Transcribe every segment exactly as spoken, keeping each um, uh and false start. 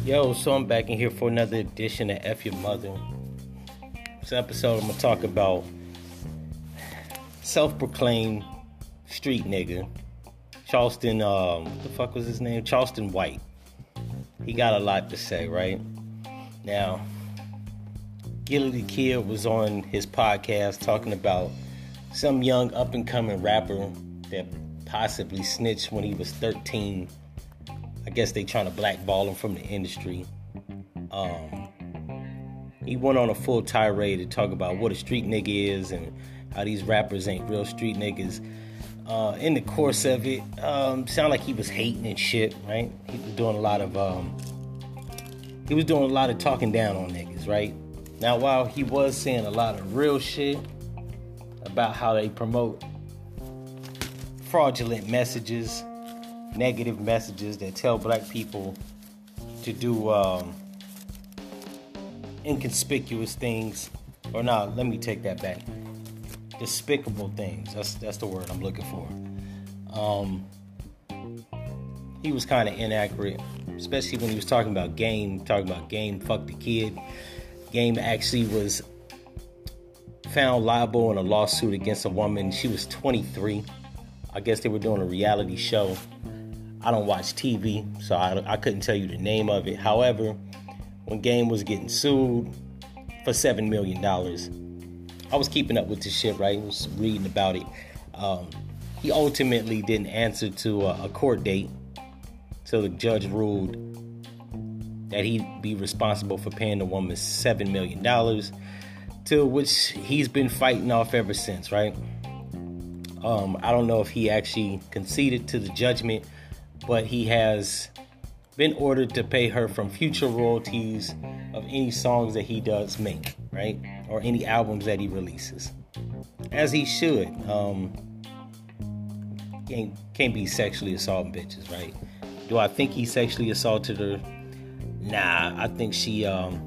Yo, so I'm back in here for another edition of F Your Mother. This episode I'm going to talk about self-proclaimed street nigga, Charleston, um, what the fuck was his name? Charleston White. He got a lot to say, right? Now, Gillie the Kid was on his podcast talking about some young up-and-coming rapper that possibly snitched when he was thirteen. I guess they trying to blackball him from the industry. Um, he went on a full tirade to talk about what a street nigga is and how these rappers ain't real street niggas. Uh, in the course of it, um, sounded like he was hating and shit, right? He was doing a lot of um, he was doing a lot of talking down on niggas, right? Now, while he was saying a lot of real shit about how they promote fraudulent messages, negative messages that tell black people to do um, inconspicuous things, or no, let me take that back. Despicable things. That's that's the word I'm looking for. Um, he was kind of inaccurate, especially when he was talking about Game, talking about Game fuck the kid. Game actually was found liable in a lawsuit against a woman. She was twenty-three. I guess they were doing a reality show. I don't watch T V, so I, I couldn't tell you the name of it. However, when Game was getting sued for seven million dollars, I was keeping up with this shit, right? I was reading about it. Um, he ultimately didn't answer to a, a court date, so the judge ruled that he'd be responsible for paying the woman seven million dollars, to which he's been fighting off ever since, right? Um, I don't know if he actually conceded to the judgment, but he has been ordered to pay her from future royalties of any songs that he does make, right? Or any albums that he releases. As he should. Um, can't, can't be sexually assaulting bitches, right? Do I think he sexually assaulted her? Nah, I think she, um,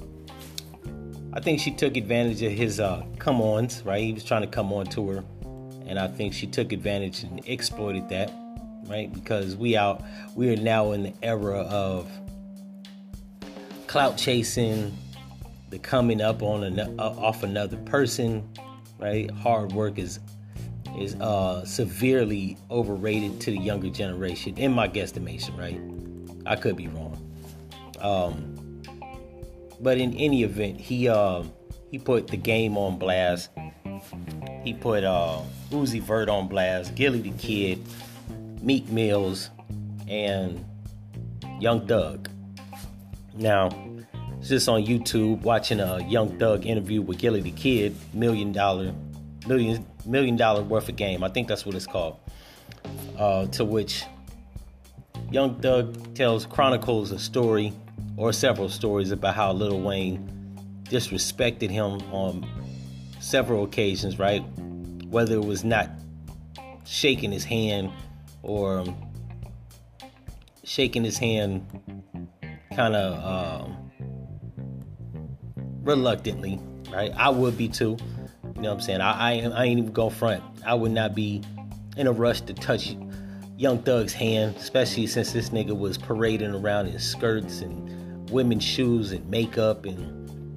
I think she took advantage of his uh, come-ons, right? He was trying to come on to her. And I think she took advantage and exploited that. Right, because we out, we are now in the era of clout chasing, the coming up on an, uh, off another person. Right, hard work is is uh, severely overrated to the younger generation, in my guesstimation. Right, I could be wrong, um, but in any event, he uh, he put the Game on blast. He put uh, Uzi Vert on blast, Gillie the Kid, Meek Mills, and Young Thug. Now, it's just on YouTube watching a Young Thug interview with Gillie the Kid, million dollar, million million dollar worth of game. I think that's what it's called. Uh, to which Young Thug tells chronicles a story or several stories about how Lil Wayne disrespected him on several occasions, right? Whether it was not shaking his hand or shaking his hand kind of um, reluctantly, right? I would be too. You know what I'm saying? I, I, I ain't even going front. I would not be in a rush to touch Young Thug's hand, especially since this nigga was parading around in skirts and women's shoes and makeup and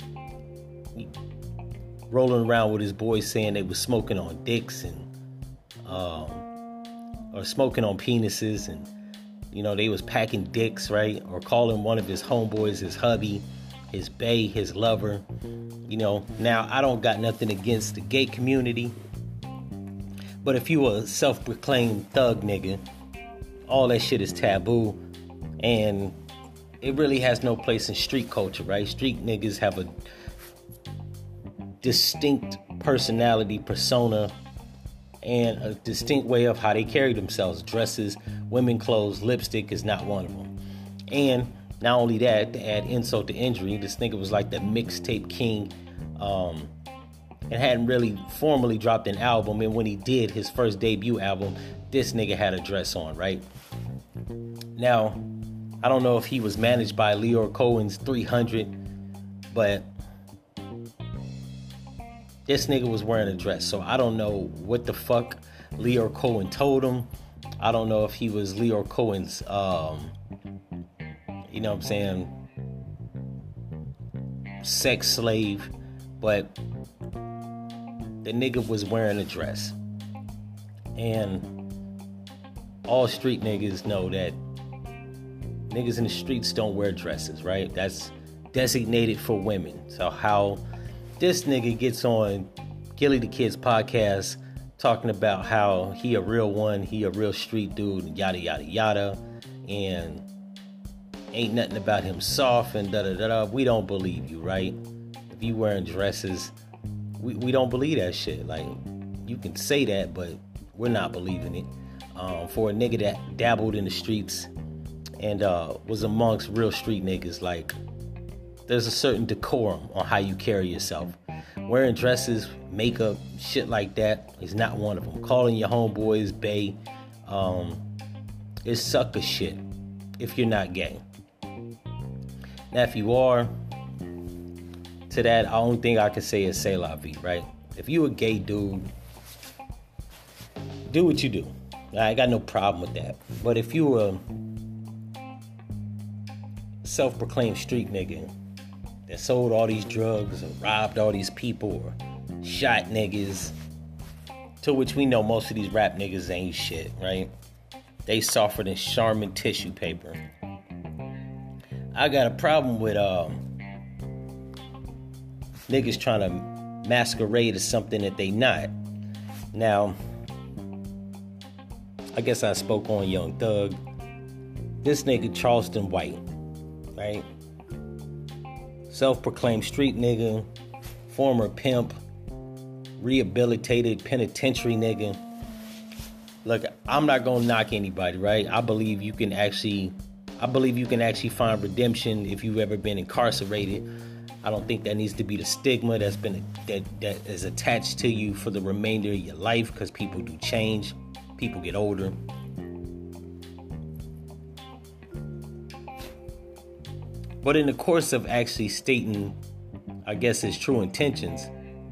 rolling around with his boys saying they was smoking on dicks and um, or smoking on penises, and you know they was packing dicks, right? Or calling one of his homeboys his hubby, his bae, his lover. You know, now I don't got nothing against the gay community, but if you a self-proclaimed thug nigga, all that shit is taboo, and it really has no place in street culture, right? Street niggas have a distinct personality, persona, and a distinct way of how they carry themselves. Dresses, women clothes, lipstick is not one of them. And not only that, to add insult to injury, this nigga was like the mixtape king, um, and hadn't really formally dropped an album. And when he did his first debut album, this nigga had a dress on, right? Now, I don't know if he was managed by Lyor Cohen's three hundred, but this nigga was wearing a dress. So I don't know what the fuck Lyor Cohen told him. I don't know if he was Lyor Cohen's um, you know what I'm saying, sex slave, but the nigga was wearing a dress. And all street niggas know that niggas in the streets don't wear dresses, right? That's designated for women. So how this nigga gets on Gilly the Kid's podcast talking about how he a real one, he a real street dude, and yada, yada, yada, and ain't nothing about him soft and da-da-da-da. We don't believe you, right? If you wearing dresses, we, we don't believe that shit. Like, you can say that, but we're not believing it. Um, for a nigga that dabbled in the streets and uh, was amongst real street niggas, like, there's a certain decorum on how you carry yourself. Wearing dresses, makeup, shit like that is not one of them. Calling your homeboys bae um, is sucker shit if you're not gay. Now, if you are, to that, the only thing I can say is say la vie, right? If you a gay dude, do what you do. I got no problem with that. But if you a self-proclaimed street nigga that sold all these drugs or robbed all these people or shot niggas, to which we know most of these rap niggas ain't shit, right? They softer than Charmin tissue paper. I got a problem with um, niggas trying to masquerade as something that they not. Now, I guess I spoke on Young Thug. This nigga Charleston White, right? Self-proclaimed street nigga, former pimp, rehabilitated penitentiary nigga. Look, I'm not gonna knock anybody, right? I believe you can actually, I believe you can actually find redemption if you've ever been incarcerated. I don't think that needs to be the stigma that's been that that is attached to you for the remainder of your life, because people do change, people get older. But in the course of actually stating, I guess, his true intentions,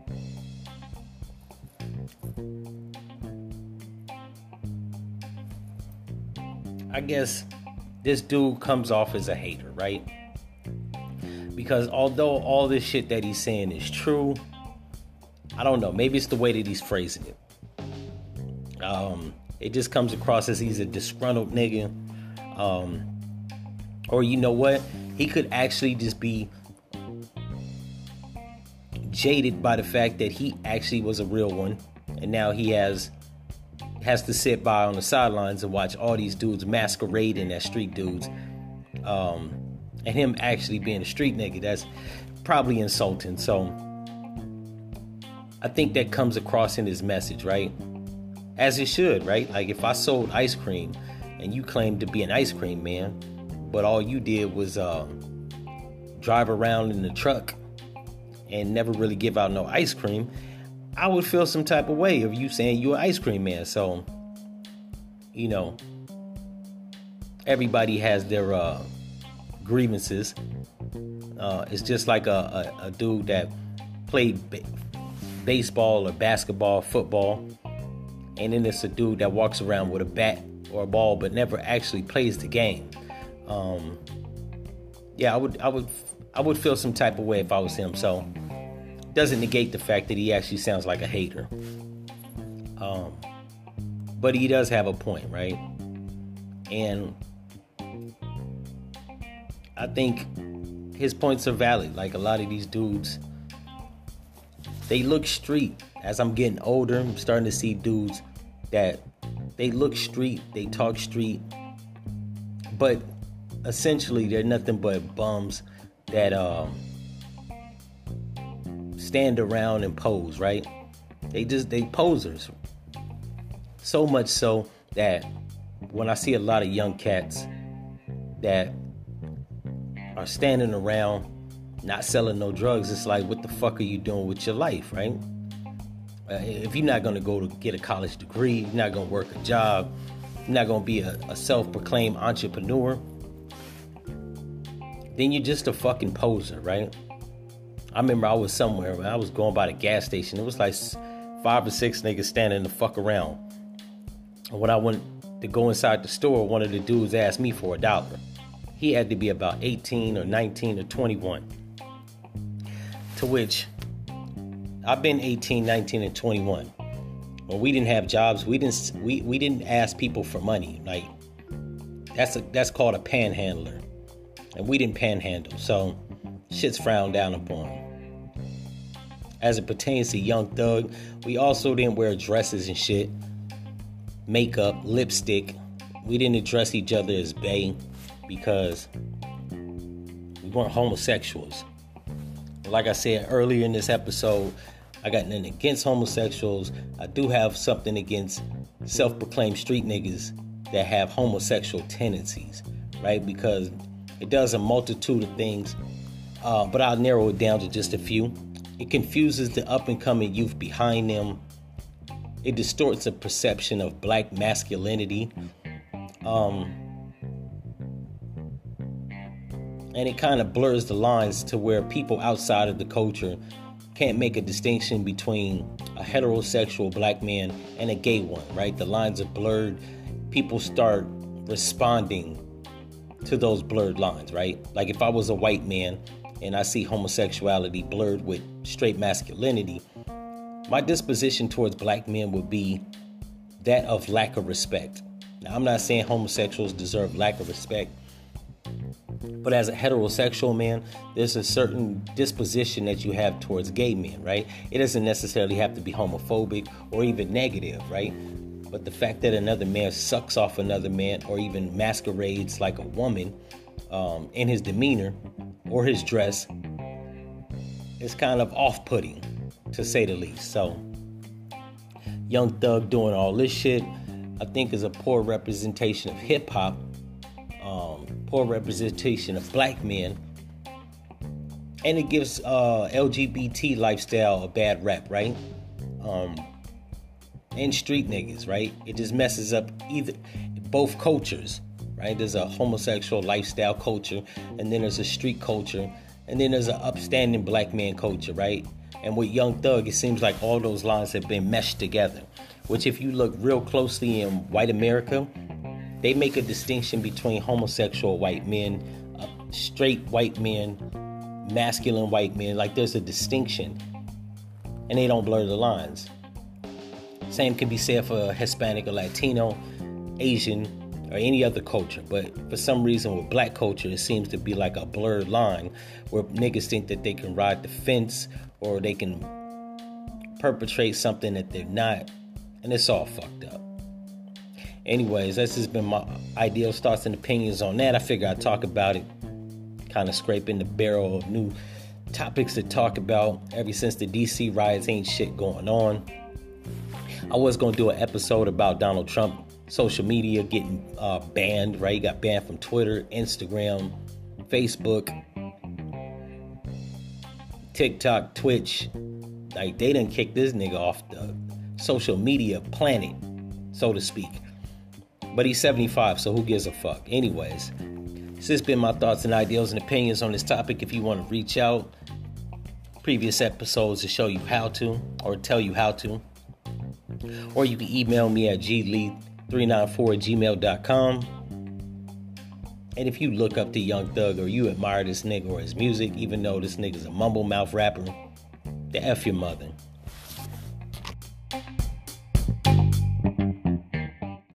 I guess this dude comes off as a hater, right? Because although all this shit that he's saying is true, I don't know, maybe it's the way that he's phrasing it. Um, it just comes across as he's a disgruntled nigga. Um, or you know what? He could actually just be jaded by the fact that he actually was a real one, and now he has has to sit by on the sidelines and watch all these dudes masquerading as street dudes, um, and him actually being a street nigga. That's probably insulting. So I think that comes across in his message, right? As it should, right? Like, if I sold ice cream and you claimed to be an ice cream man, but all you did was uh, drive around in the truck and never really give out no ice cream, I would feel some type of way of you saying you're an ice cream man. So, you know, everybody has their uh, grievances. Uh, it's just like a, a, a dude that played ba- baseball or basketball, football, and then it's a dude that walks around with a bat or a ball but never actually plays the game. Um, yeah, I would, I would, I would feel some type of way if I was him. So, doesn't negate the fact that he actually sounds like a hater. Um, but he does have a point, right? And I think his points are valid. Like, a lot of these dudes, they look street. As I'm getting older, I'm starting to see dudes that they look street, they talk street, but essentially they're nothing but bums that um, stand around and pose, right? They just, they posers. So much so that when I see a lot of young cats that are standing around not selling no drugs, it's like, what the fuck are you doing with your life, right? Uh, if you're not going to go to get a college degree, you're not going to work a job, you're not going to be a, a self-proclaimed entrepreneur, then you're just a fucking poser, right? I remember I was somewhere, when I was going by the gas station, it was like five or six niggas standing the fuck around. And when I went to go inside the store, one of the dudes asked me for a dollar. he had to be about eighteen or nineteen or twenty-one. To which I've been eighteen, nineteen, and twenty-one. When we didn't have jobs, we didn't we, we didn't ask people for money. Like that's a, that's called a panhandler, and we didn't panhandle. So shit's frowned down upon. As it pertains to Young Thug, we also didn't wear dresses and shit, makeup, lipstick. We didn't address each other as bae because we weren't homosexuals. Like I said earlier in this episode, I got nothing against homosexuals. I do have something against self-proclaimed street niggas that have homosexual tendencies, right? Because it does a multitude of things, uh, but I'll narrow it down to just a few. It confuses the up-and-coming youth behind them. It distorts the perception of black masculinity. Um, and it kind of blurs the lines to where people outside of the culture can't make a distinction between a heterosexual black man and a gay one, right? The lines are blurred. People start responding to those blurred lines, right? Like if I was a white man and I see homosexuality blurred with straight masculinity, my disposition towards black men would be that of lack of respect. Now, I'm not saying homosexuals deserve lack of respect, but as a heterosexual man, there's a certain disposition that you have towards gay men, right? It doesn't necessarily have to be homophobic or even negative, right? But the fact that another man sucks off another man or even masquerades like a woman um, in his demeanor or his dress is kind of off-putting, to say the least. So, Young Thug doing all this shit, I think, is a poor representation of hip-hop, um, poor representation of black men, and it gives uh, L G B T lifestyle a bad rap, right? Um, and street niggas, right? It just messes up either both cultures, right? There's a homosexual lifestyle culture, and then there's a street culture, and then there's an upstanding black man culture, right? And with Young Thug, it seems like all those lines have been meshed together, which if you look real closely in white America, they make a distinction between homosexual white men, uh, straight white men, masculine white men. Like there's a distinction, and they don't blur the lines. Same can be said for Hispanic or Latino, Asian, or any other culture. But for some reason with black culture, it seems to be like a blurred line where niggas think that they can ride the fence or they can perpetrate something that they're not. And it's all fucked up. Anyways, that's just been my ideas, thoughts, and opinions on that. I figure I'd talk about it, kind of scraping the barrel of new topics to talk about. Ever since the D C riots, ain't shit going on. I was going to do an episode about Donald Trump, social media getting uh, banned, right? He got banned from Twitter, Instagram, Facebook, TikTok, Twitch. Like, they done kicked this nigga off the social media planet, so to speak. But he's seventy-five, so who gives a fuck? Anyways, this has been my thoughts and ideas and opinions on this topic. If you want to reach out, previous episodes to show you how to, or tell you how to, or you can email me at g lee three nine four at gmail dot com. And if you look up to Young Thug or you admire this nigga or his music, even though this nigga's a mumble mouth rapper, the F your mother.